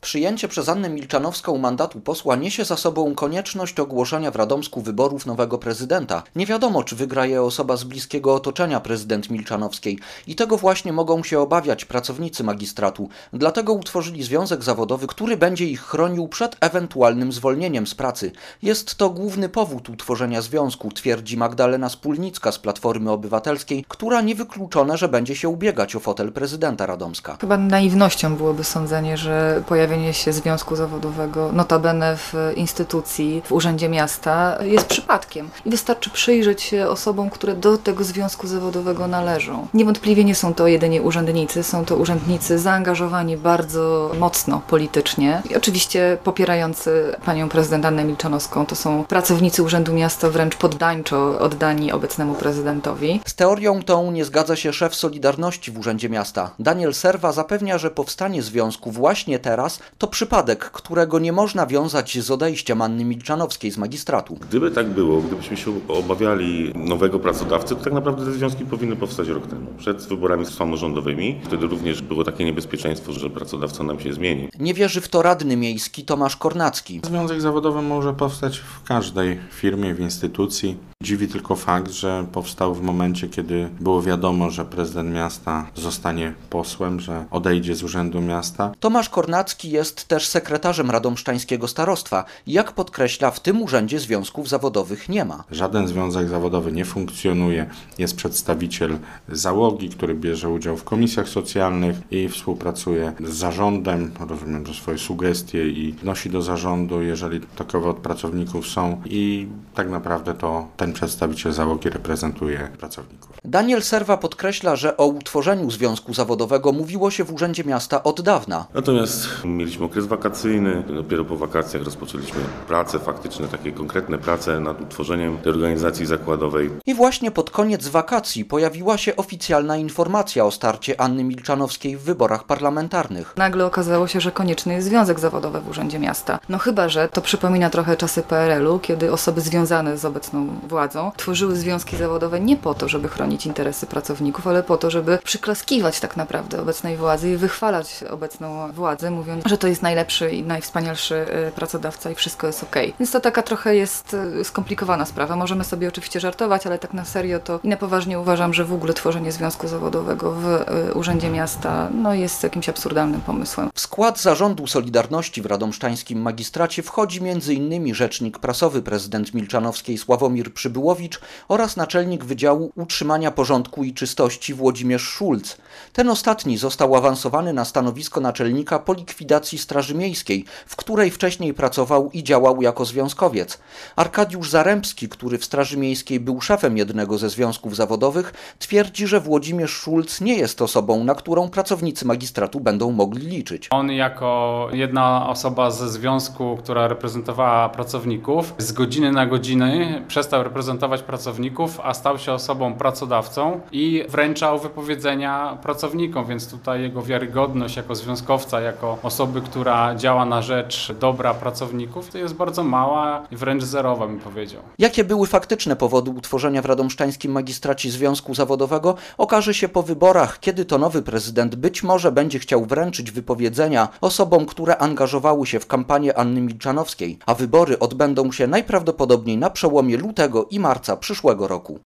przyjęcie przez Annę Milczanowską mandatu posła niesie za sobą konieczność ogłoszenia w Radomsku wyborów nowego prezydenta. Nie wiadomo, czy wygra je osoba z bliskiego otoczenia prezydent Milczanowskiej i tego właśnie mogą się obawiać pracownicy magistratu. Dlatego utworzyli związek zawodowy, który będzie ich chronił przed ewentualnym zwolnieniem z pracy. Jest to główny powód utworzenia związku, twierdzi Magdalena Spólnicka z Platformy Obywatelskiej, która niewykluczone, że będzie się ubiegać o fotel prezydenta Radomska. Chyba naiwnością byłoby sądzenie, że pojawienie się związku zawodowego, notabene w instytucji, w urzędzie miasta, jest przypadkiem. I wystarczy przyjrzeć się osobom, które do tego związku zawodowego należą. Niewątpliwie nie są to jedynie urzędnicy, są to urzędnicy zaangażowani bardzo mocno politycznie i oczywiście popierający panią prezydent Annę Milczanowską. To są pracownicy Urzędu Miasta wręcz poddańczo oddani obecnemu prezydentowi. Z teorią tą nie zgadza się szef Solidarności w Urzędzie Miasta. Daniel Serwa zapewnia, że powstanie związku właśnie teraz to przypadek, którego nie można wiązać z odejściem Anny Milczanowskiej z magistratu. Gdyby tak było, gdybyśmy się obawiali nowego pracodawcy, to tak naprawdę te związki powinny powstać rok temu, przed wyborami samorządowymi. Wtedy również było takie niebezpieczeństwo, że pracodawca nam się zmieni. Nie wierzy w to radny miejski Tomasz Kornacki. Związek zawodowy może powstać w każdej firmie, w instytucji. Dziwi tylko fakt, że powstał w momencie, kiedy było wiadomo, że prezydent miasta zostanie posłem, że odejdzie z Urzędu Miasta. Tomasz Kornacki jest też sekretarzem radomszczańskiego starostwa. Jak podkreśla, w tym urzędzie związków zawodowych nie ma. Żaden związek zawodowy nie funkcjonuje. Jest przedstawiciel załogi, który bierze udział w komisjach socjalnych i współpracuje z zarządem. Rozumiem, że swoje sugestie i wnosi do zarządu, jeżeli takowe od pracowników są. I tak naprawdę to ten przedstawiciel załogi reprezentuje pracowników. Daniel Serwa podkreśla, że o utworzeniu związku zawodowego mówiło się w Urzędzie Miasta od dawna. Natomiast mieliśmy okres wakacyjny, dopiero po wakacjach rozpoczęliśmy prace faktyczne, takie konkretne prace nad utworzeniem tej organizacji zakładowej. I właśnie pod koniec wakacji pojawiła się oficjalna informacja o starcie Anny Milczanowskiej w wyborach parlamentarnych. Nagle okazało się, że konieczny jest związek zawodowy w Urzędzie Miasta. No chyba, że to przypomina trochę czasy PRL-u, kiedy osoby związane z obecną władzą tworzyły związki zawodowe nie po to, żeby chronić interesy pracowników, ale po to, żeby przyklaskiwać tak naprawdę obecnej władzy i wychwalać obecną władzę, mówiąc, że to jest najlepszy i najwspanialszy pracodawca i wszystko jest okej. Więc to taka trochę jest skomplikowana sprawa. Możemy sobie oczywiście żartować, ale tak na serio to i na poważnie uważam, że w ogóle tworzenie związku zawodowego w Urzędzie Miasta jest jakimś absurdalnym pomysłem. W skład zarządu Solidarności w radomszczańskim magistracie wchodzi m.in. rzecznik prasowy prezydent Milczanowskiej Sławomir Przybyłowicz oraz naczelnik Wydziału Utrzymania Porządku i Czystości Włodzimierz Szulc. Ten ostatni został awansowany na stanowisko naczelnika po likwidacji Straży Miejskiej, w której wcześniej pracował i działał jako związkowiec. Arkadiusz Zarębski, który w Straży Miejskiej był szefem jednego ze związków zawodowych, twierdzi, że Włodzimierz Szulc nie jest osobą, na którą pracownicy magistratu będą mogli liczyć. On jako jedna osoba ze związku, która reprezentowała pracowników, z godziny na godzinę przestał reprezentować pracowników, a stał się osobą pracodawcą i wręczał wypowiedzenia pracownikom, więc tutaj jego wiarygodność jako związkowca, jako osoby, która działa na rzecz dobra pracowników, to jest bardzo mała i wręcz zerowa, bym powiedział. Jakie były faktyczne powody utworzenia w radomszczańskim magistracie związku zawodowego, okaże się po wyborach, kiedy to nowy prezydent być może będzie chciał wręczyć wypowiedzenia osobom, które angażowały się w kampanię Anny Milczanowskiej, a wybory odbędą się najprawdopodobniej na przełomie lutego i marca przyszłego roku.